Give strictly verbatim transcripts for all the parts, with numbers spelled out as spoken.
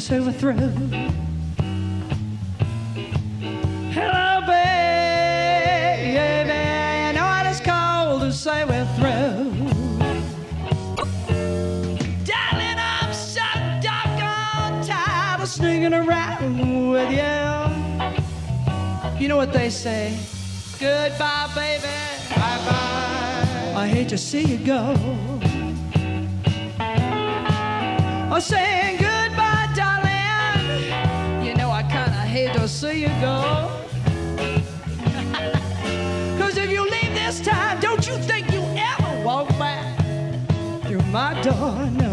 say we're through. Hello, baby, you know what it's called to say we're through. Darling, I'm so doggone tired of sneaking around with you. You know what they say? Goodbye, baby. Bye-bye. I hate to see you go. I'm saying goodbye, darling. You know I kinda hate to see you go. Cause if you leave this time, don't you think you ever walk back through my door? No.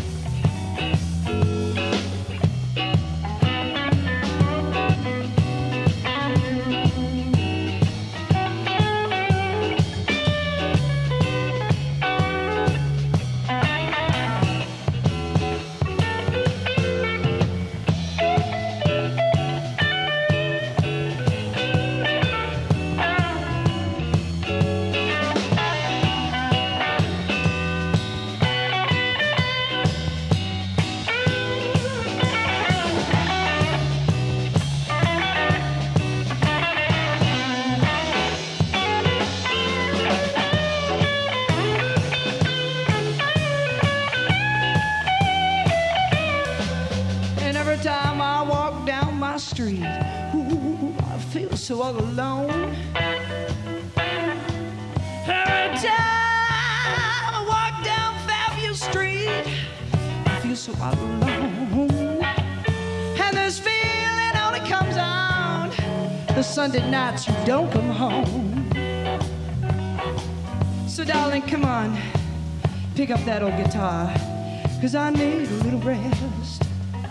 Street, ooh, I feel so all alone. Every time I walk down Fairview Street, I feel so all alone. And this feeling only comes on the Sunday nights you don't come home. So darling, come on, pick up that old guitar, cause I need a little rest.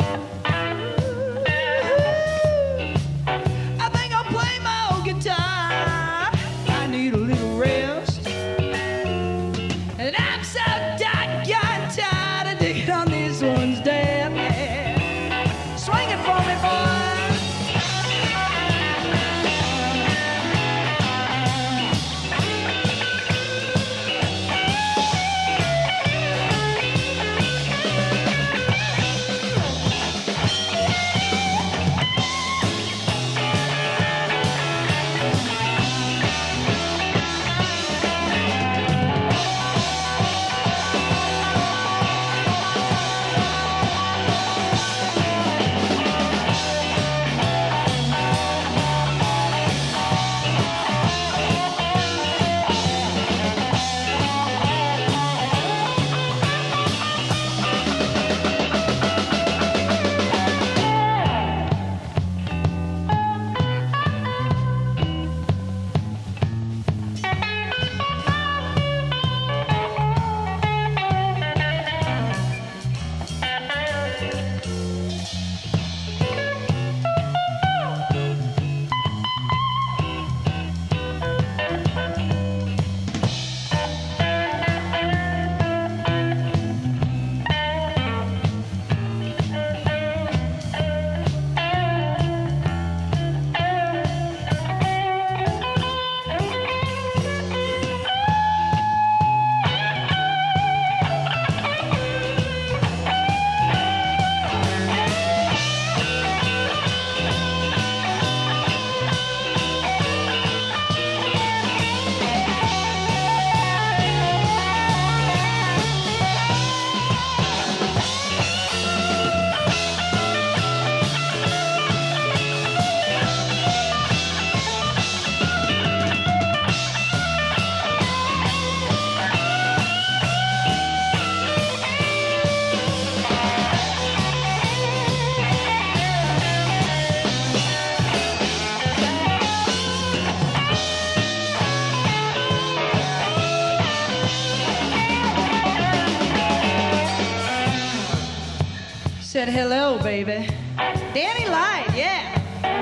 Said hello, baby. Danny Light, yeah.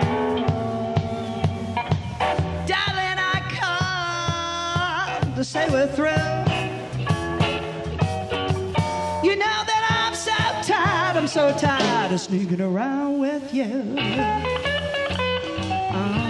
Darling, I come to say we're through. You know that I'm so tired, I'm so tired of sneaking around with you. Uh-huh.